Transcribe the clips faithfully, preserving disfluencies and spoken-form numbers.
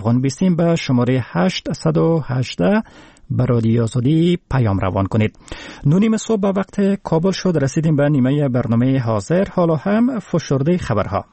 افغان بیستیم به شماره هشت یک هشت به رادیو آزادی پیام روان کنید. نونیم صبح به وقت کابل شد، رسیدیم به نیمه برنامه حاضر. حالا هم فشرده خبرها.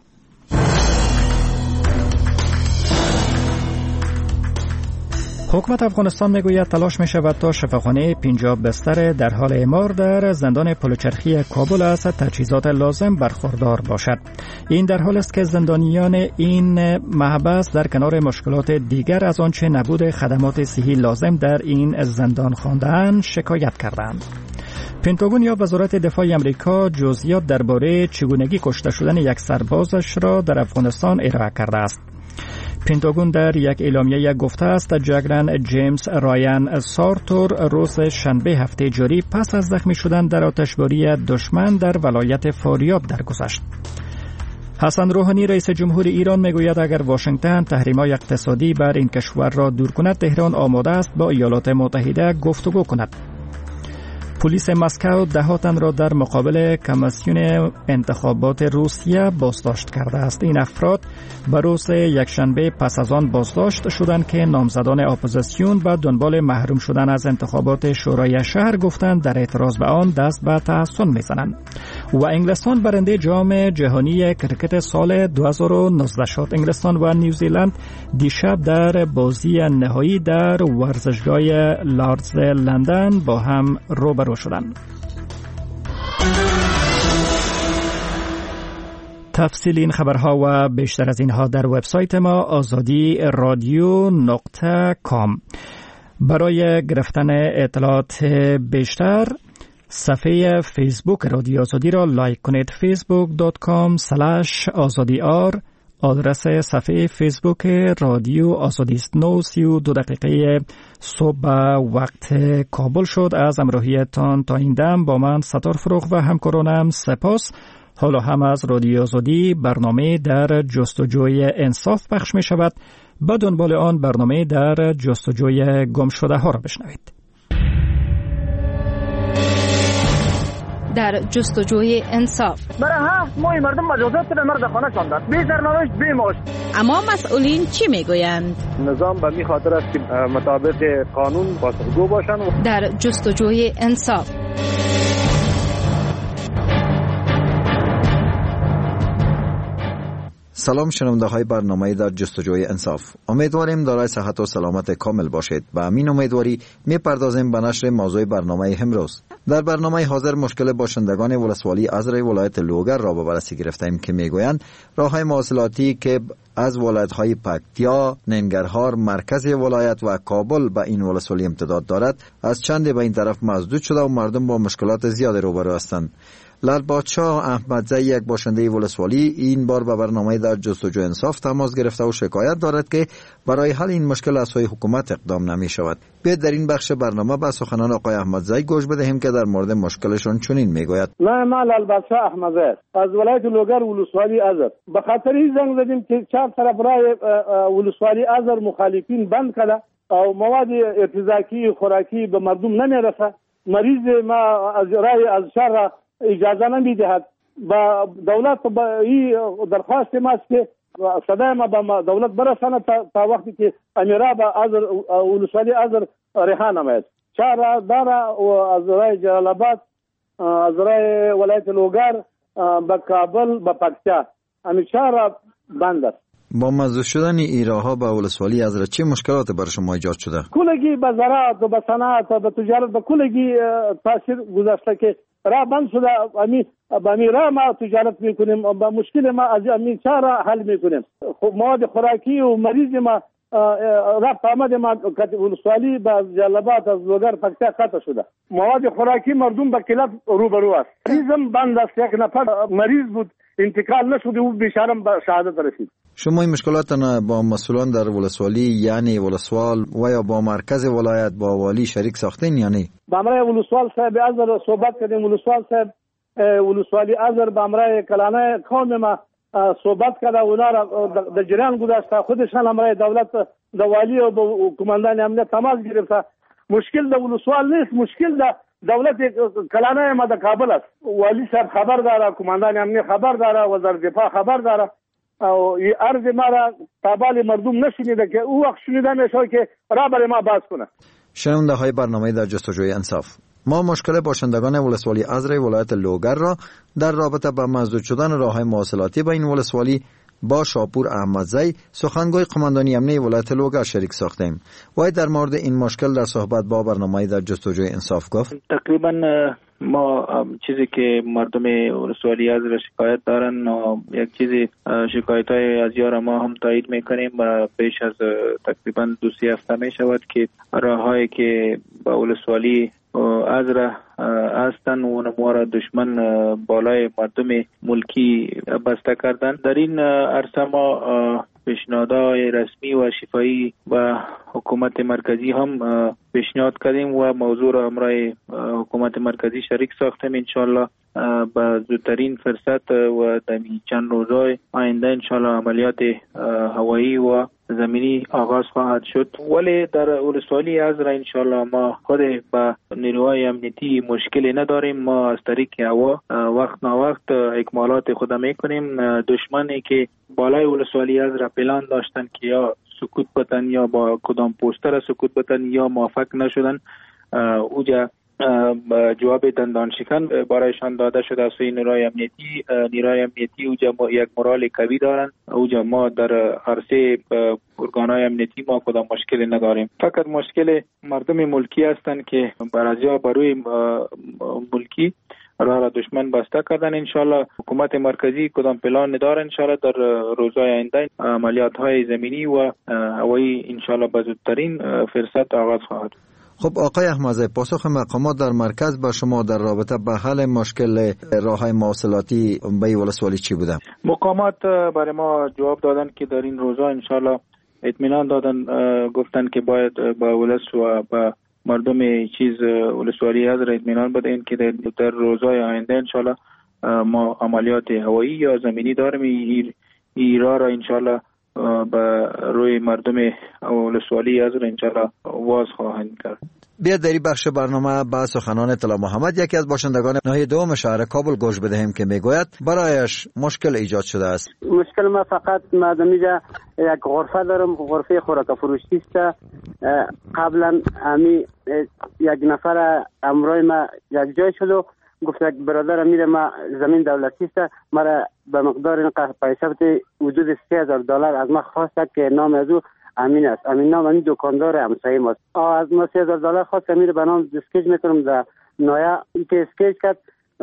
حکومت افغانستان میگوید تلاش می شود تا شفاخانه پنجاه بستر در حال اعمار در زندان پلوچرخی کابل از تجهیزات لازم برخوردار باشد. این در حال است که زندانیان این محبس در کنار مشکلات دیگر از آنچه نبود خدمات صحی لازم در این زندان خوانده‌اند شکایت کردند. پنتاگون یا وزارت دفاع آمریکا جزئیات درباره چگونگی کشته شدن یک سربازش را در افغانستان ارائه کرده است. پنتاگون در یک اعلامیه گفته است جنرال جیمز رایان سارتور روز شنبه هفته جاری پس از زخمی شدن در آتشباری دشمن در ولایت فاریاب درگذشت. حسن روحانی رئیس جمهور ایران میگوید اگر واشنگتن تحریم‌های اقتصادی بر این کشور را دور کند، تهران آماده است با ایالات متحده گفتگو کند. پلیس مسکو ده تن را در مقابل کمیسیون انتخابات روسیه بازداشت کرده است. این افراد به روز یکشنبه پس از آن بازداشت شدند که نامزدان اپوزیسیون به دنبال محروم شدن از انتخابات شورای شهر گفتند در اعتراض به آن دست به تحسن میزنند. و انگلستان برنده جام جهانی کرکت سال دو هزار و نوزده شد. انگلستان و نیوزیلند دیشب در بازی نهایی در ورزشگاه لارز لندن با هم روبرو شدند. تفصیل این خبرها و بیشتر از اینها در وبسایت ما آزادی رادیو نقطه کام. برای گرفتن اطلاعات بیشتر صفحه فیسبوک رادیو آزادی را لایک کنید. فیسبوک دات کام اسلش آزادی آر آدرس صفحه فیسبوک رادیو آزادی است. نو سی و دو دقیقه صبح وقت کابل شد. از همراهیتان تا این دم با من ستار فروغ و همکارانم سپاس. حالا هم از رادیو آزادی برنامه در جستجوی انصاف پخش می شود. با دنبال آن برنامه در جستجوی گم شده ها را بشنوید. در جستجوی انصاف برای ها ما مردم مجازات به مرد خانه شاندند، بی سرنوشت بی معاش. اما مسئولین چی میگویند؟ نظام به می خاطر است که مطابق قانون پاسخگو باشند. در جستجوی انصاف سلام شنونده های برنامه در جستجوی انصاف. امیدواریم دارای صحت و سلامت کامل باشید. با همین امیدواری می پردازیم به نشر موضوع برنامه امروز. در برنامه حاضر مشکل باشندگان ولسوالی ازرای ولایت لوگر را به بررسی گرفتیم که میگویند راههای مواصلاتی که از ولایت‌های پکتیا، ننگرهار، مرکز ولایت و کابل به این ولسوالی امتداد دارد از چند به این طرف مسدود شده و مردم با مشکلات زیاد روبرو هستند. لال بادشاه احمدزی یک باشنده ولسوالی این بار به برنامه در جستجوی انصاف تماس گرفته و شکایت دارد که برای حل این مشکل از سوی حکومت اقدام نمی شود. بیاید در این بخش برنامه به سخنان آقای احمدزی گوش بدهیم که در مورد مشکلشون چنین میگوید. نه ما لال بادشاه احمدزی از ولایت لوگر ولسوالی ازر به خاطر این زنگ زدیم که چهار طرف راه ولسوالی ازر مخالفین بند کرده او مواد ارتزاقی خوراکی به مردم نمیرسه. مریض ما از راه از شهر اجازه نمیدهد. با دولت با این درخواست ماست که صدای ما به دولت برسانه تا, تا وقتی که امیرا با ازر ولسوالی ازر رها نماید. چهار داره و از راه جلال آباد از راه ولایت لوگر به کابل به پکتیا همین چهار بند است. با مزدور شدن ایراها به ولسوالی ازر چه مشکلات بر شما ایجاد شده؟ کلگی به زراعت و به صنعت و به تجارت به کلگی تاثیر گذاشته که راه بند شده. امی با می راه ما تجارت میکنیم، با مشکل ما از امی چهار حل میکنیم. مواد خوراکی و مریض ما رفت آمد ما ولسوالی با جلبات از لوگر پکتیا قطع شده. مواد خوراکی مردم به کلات روبرو است. مریضم بند است. یک نفر مریض بود انتقال نشده و بیچاره به شهادت رسید. شما این مشکلات با مسئولان در ولسوالی یعنی ولسوال و یا با مرکز ولایت با والی شریک ساختین یعنی؟ با امرای ولسوال صاحب ازر صحبت کردیم. ولسوال صاحب ولسوالی ازر با امرای کلانه قوم ما صحبت کرده و اونا را در جریان گذاشته. خودشان امرای دولت دوالی و کماندان امنیت تماس گرفته. مشکل در ولسوال نیست، مشکل در دولت کلانه ما در کابل است. والی صاحب خبر داره، کماندان امنیت خبر داره، وزارت دفاع خبر داره. او عرض ما را تابال مردم نشنیده که او وقت شنیده میشه که را برای ما باز کنه. شنونده های برنامه در جستجوی انصاف، ما مشکل باشندگان ولسوالی ازر ولایت لوگر را در رابطه با مسدود شدن راه‌های مواصلاتی با این ولسوالی با شاپور احمدزی سخنگوی قماندانی امنیتی ولایت لوگر شریک ساختیم. وی در مورد این مشکل در صحبت با برنامه در جستجوی انصاف گفت تقریبا ما چیزی که مردم ولسوالی از شکایت دارن یک چیزی شکایت های از یار ما هم تایید میکنیم و بیش از تقریبا دو سی هفته می شود که راه هایی که با ولسوالی از را هستن و ما را دشمن بالای مردم ملکی بسته کردن. در این عرصه ما پیشنهادهای رسمی و شفاهی و حکومت مرکزی هم پیشنهاد کردیم و موضوع را همراه حکومت مرکزی شریک ساختیم. انشالله با زودترین فرصت و در چند روزهای آینده انشالله عملیات هوایی و زمینی آغاز خواهد شد. ولی در ولسوالی از را انشالله ما خود با نیروهای امنیتی مشکلی نداریم. ما از طریق هوا وقت نا وقت اکمالات خود میکنیم. دشمنی که بالای ولسوالی از را پلان داشتن که یا سکوت بتن یا با کدام پوستر سکوت بتن یا موافق نشدن، اوجا جواب دندان شکن برایشان داده شده از سوی نیروهای امنیتی. نیروهای امنیتی اوجا یک مورال قوی دارن. اوجا ما در عرصه ارگانهای امنیتی ما کدام مشکلی نداریم. فقط مشکل مردم ملکی هستند که برازیا بروی ملکی راه را دشمن بسته کردن. انشالله حکومت مرکزی کدام پلان نداره. انشالله در روزهای آینده عملیات های زمینی و هوایی انشالله به زودترین فرصت آغاز خواهد. خب آقای احمدزی، پاسخ مقامات در مرکز با شما در رابطه با حل مشکل راه‌های مواصلاتی به ولسوالی چی بوده؟ مقامات برای ما جواب دادن که در این روزها انشالله اطمینان دادن، گفتن که باید با ولس و با مردم چیز ولسوالی از را اطمینان بدهیم که در, در روزهای آینده انشالله ما عملیات هوایی یا زمینی داریم. این ایرا را انشالله به روی مردم ولسوالی از را انشالله واز خواهند کرد. بیا در این بخش برنامه با سخنان طلا محمد، یکی از باشندگان ناحیه دوم شهر کابل گوش بدهیم که میگوید برایش مشکل ایجاد شده است. مشکل ما فقط مادامیجا یک غرفه دارم، غرفه خوراک فروشی است. قبلا امی یک نفر امروی ما یک جای شد و گفت یک برادر میره ما زمین دولتی است، مرا به مقدار این پیسه حدود سه هزار دلار از ما خواست که نام از او امین است. امین نام امین دکاندار همسایه ماست. از ما سه هزار دلار خواست که میره به نام اسکیج میکنم در نایا ای که اسکیج کرد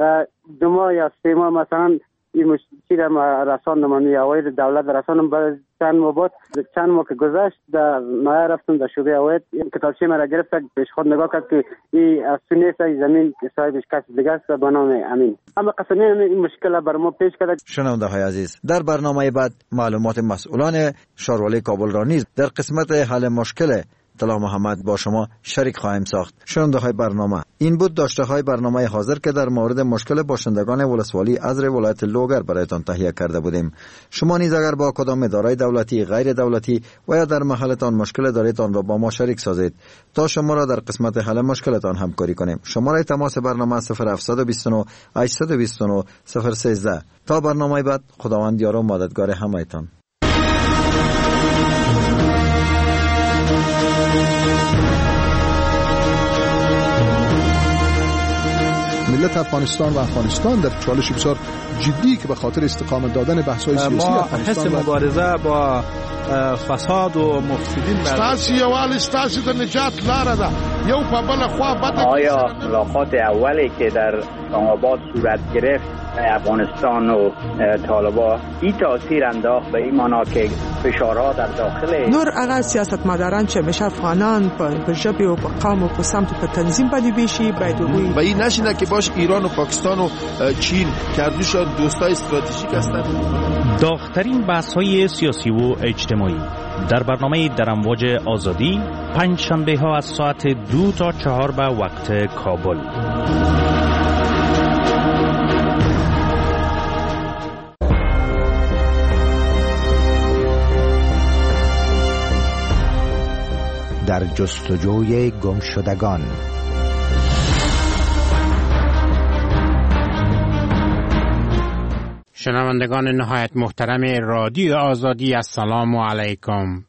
دو ماه یا سه ماه مثلا این مشکلی را رساندم من یا اوید دولت رساندم. بعد چند ماه بعد چند ماه که گذشت در نایا رفتم در شعبه اوید کتابچه مرا گرفت، پیش خود نگاه کرد که این از سنیست زمین صاحبش کسی دیگه است به نام امین. اما قسمی این مشکل بر ما پیش کرد. شنونده های عزیز، در برنامه بعد معلومات مسئولان شهروالی کابل را نیز در قسمت حل مشکل طلا محمد با شما شریک خواهیم ساخت. شنونده های برنامه، این بود داشته های برنامه حاضر که در مورد مشکل باشندگان ولسوالی ازر ولایت لوگر برایتان تهیه کرده بودیم. شما نیز اگر با کدام اداره دولتی، غیر دولتی و یا در محلتان مشکل داریدتان را با ما شریک سازید تا شما را در قسمت حل مشکلتان همکاری کنیم. شماره تماس برنامه صفر هفت دو نه هشت دو نه صفر یک سه. تا برنامه بعد، خداوند یار و مددگار همه‌تان. ملت افغانستان و افغانستان در چالش بسیار جدی که به خاطر استقامت دادن بحث‌های سیاسی افغانستان ما حس مبارزه با فساد و مفسدین ستاسي یوال ستاسي د نجات لاره ده یو په بل خوا بده. آیا ملاقات اولی که در اسلام آباد صورت گرفت افغانستان و طالبان این تاثیر انداخت به این معنا که فشارها در داخل نور هغه سیاستمداران چې همیشه افغانان په ژبه او په قوم او په سمت په تنظیم باندې بیشي باید وي و این نشینه که باش ایران و پاکستان و چین کردوشان دوستای استراتژیک هستند. داغ‌ترین بحث‌های سیاسی و اجتماعی در برنامه در امواج آزادی پنج شنبه ها از ساعت دو تا چهار به وقت کابل. در جستجوی گمشدگان. شنوندگان نهایت محترم رادیو آزادی، السلام علیکم.